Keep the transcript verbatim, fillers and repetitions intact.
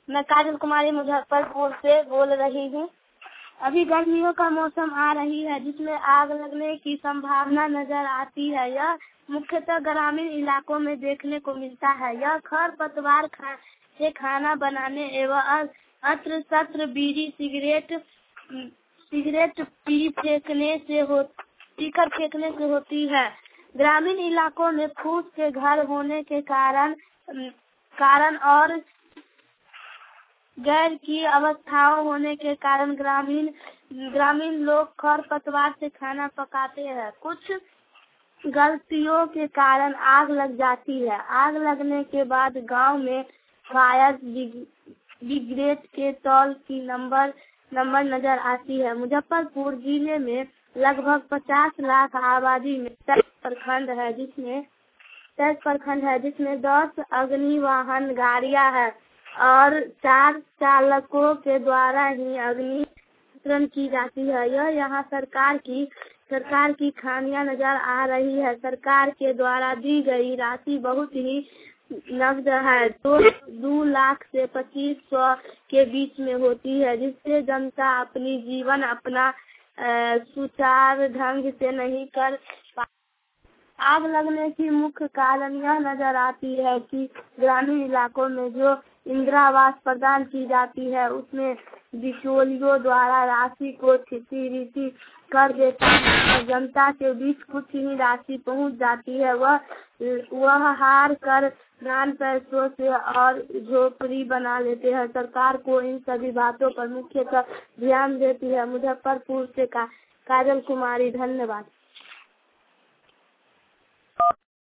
मैं काजल कुमारी मुजफ्फरपुर से बोल रही हूँ। अभी गर्मियों का मौसम आ रही है जिसमें आग लगने की संभावना नजर आती है। यह मुख्यतः ग्रामीण इलाकों में देखने को मिलता है। यह खरपतवार खा, से खाना बनाने एवं अत्र शस्त्र बीड़ी सिगरेट सिगरेट पी फेंकने से हो पीकर फेंकने से होती है। ग्रामीण इलाकों में फूस के घर होने के कारण कारण और गैर की अवस्थाओं होने के कारण ग्रामीण ग्रामीण लोग खरपतवार से खाना पकाते हैं। कुछ गलतियों के कारण आग लग जाती है। आग लगने के बाद गांव में फायर ब्रिगेड के टोल की नंबर नंबर नजर आती है। मुजफ्फरपुर जिले में लगभग पचास लाख आबादी में तेईस प्रखंड है जिसमें तेईस प्रखंड है जिसमें दस अग्नि वाहन गाड़ियां है और चार चालकों के द्वारा ही अग्नि नियंत्रण की जाती है। यह यहाँ सरकार की सरकार की खामियां नजर आ रही है। सरकार के द्वारा दी गई राशि बहुत ही नगद है, दो दो लाख से पच्चीस सौ के बीच में होती है, जिससे जनता अपनी जीवन अपना सुचारू ढंग से नहीं कर पा। आग लगने की मुख्य कारण यह नजर आती है कि ग्रामीण इलाकों में जो इंदिरा आवास प्रदान की जाती है उसमें बिचौलियों द्वारा राशि को क्षतिपूर्ति कर देता है और जनता के बीच कुछ ही राशि पहुंच जाती है। वह वह हार कर दान पैसों से और झोपड़ी बना लेते हैं। सरकार को इन सभी बातों पर मुख्यतः ध्यान देती है। मुजफ्फरपुर से का, काजल कुमारी, धन्यवाद।